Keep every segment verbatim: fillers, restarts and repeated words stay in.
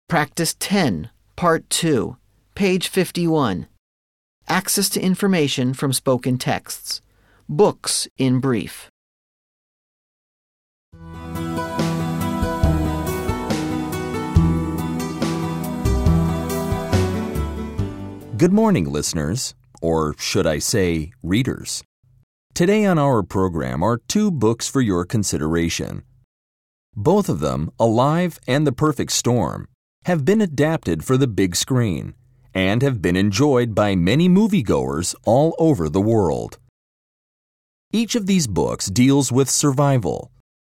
Practice ten, Part two, page fifty-one. Access to information from spoken texts. Books in brief. Good morning, listeners, or should I say, readers. Today on our program are two books for your consideration. Both of them, Alive and The Perfect Storm, have been adapted for the big screen and have been enjoyed by many moviegoers all over the world. Each of these books deals with survival.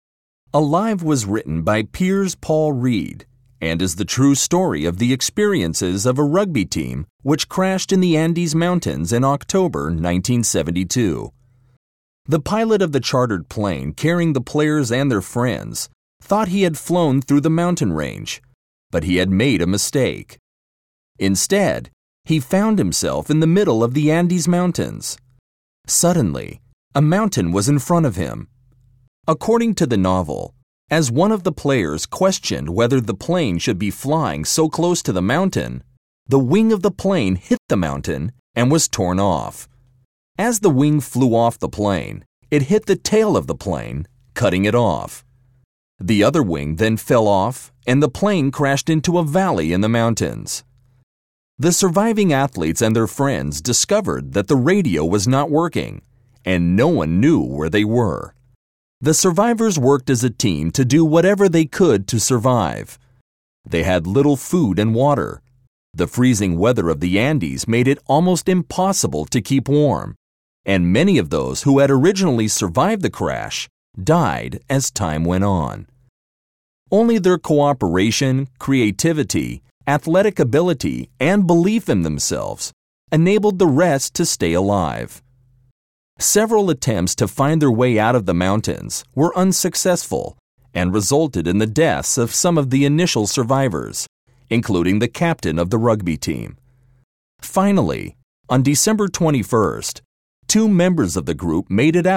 Alive was written by Piers Paul Reed and is the true story of the experiences of a rugby team which crashed in the Andes Mountains in October nineteen seventy-two. The pilot of the chartered plane carrying the players and their friends thought he had flown through the mountain range, but he had made a mistake. Instead, he found himself in the middle of the Andes Mountains. Suddenly, a mountain was in front of him. According to the novel, as one of the players questioned whether the plane should be flying so close to the mountain, the wing of the plane hit the mountain and was torn off. As the wing flew off the plane, it hit the tail of the plane, cutting it off. The other wing then fell off, and the plane crashed into a valley in the mountains. The surviving athletes and their friends discovered that the radio was not working, and no one knew where they were. The survivors worked as a team to do whatever they could to survive. They had little food and water. The freezing weather of the Andes made it almost impossible to keep warm, and many of those who had originally survived the crash died as time went on. Only their cooperation, creativity, athletic ability, and belief in themselves enabled the rest to stay alive. Several attempts to find their way out of the mountains were unsuccessful and resulted in the deaths of some of the initial survivors, including the captain of the rugby team. Finally, on December twenty-first, two members of the group made it out